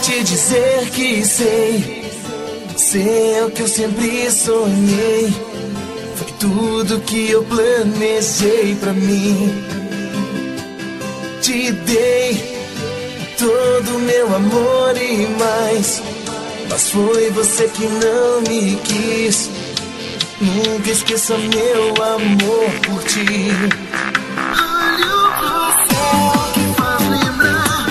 te dizer que sei é o que eu sempre sonhei. Foi tudo que eu planejei pra mim. Te dei todo o meu amor e mais, mas foi você que não me quis. Nunca esqueça meu amor por ti. Olho pro céu que faz lembrar.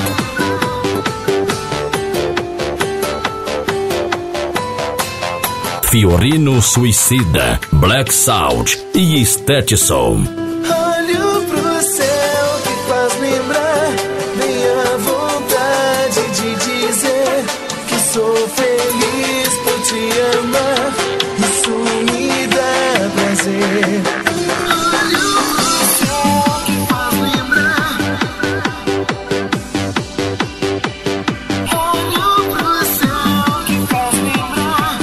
Fiorino Suicida, Black Sound e Stetson. Olho pro céu que faz lembrar. Vem a vontade de dizer que sou feliz por te amar. Isso me dá prazer. Olho pro céu que faz lembrar. Olho pro céu que faz lembrar.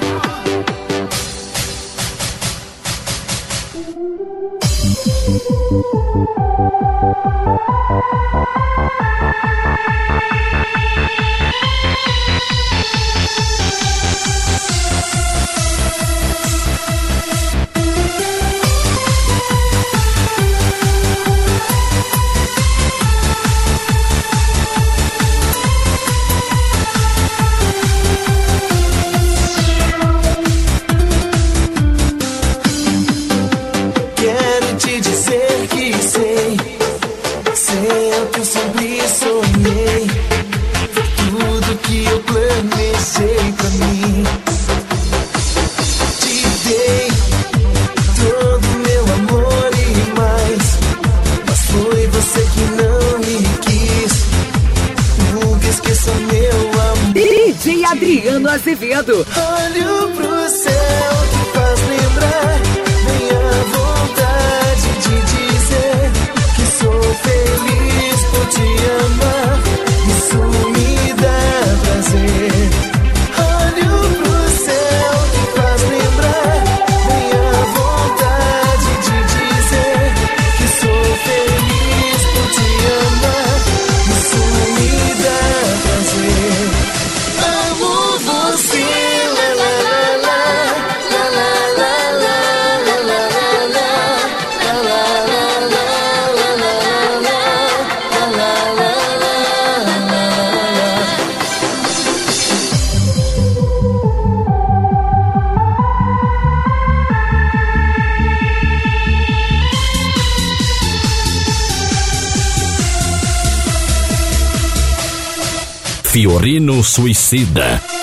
Quero te dizer que sei é o que eu sempre sonhei. Foi tudo que eu planejei pra mim. Te dei todo o meu amor e mais, mas foi você que não me quis. Nunca esqueça meu amor. DJ Adriano Azevedo. Olho pro céu que faz lembrar. Vem a vontade de dizer que sou feliz por te amar. Isso me dá prazer. Olho pro céu que faz lembrar. Vem a vontade de dizer que sou feliz por te amar. Isso me dá prazer. Amo você, la la la la, la la la la, la la la la, la la la la, la la la Fiorino Suicida.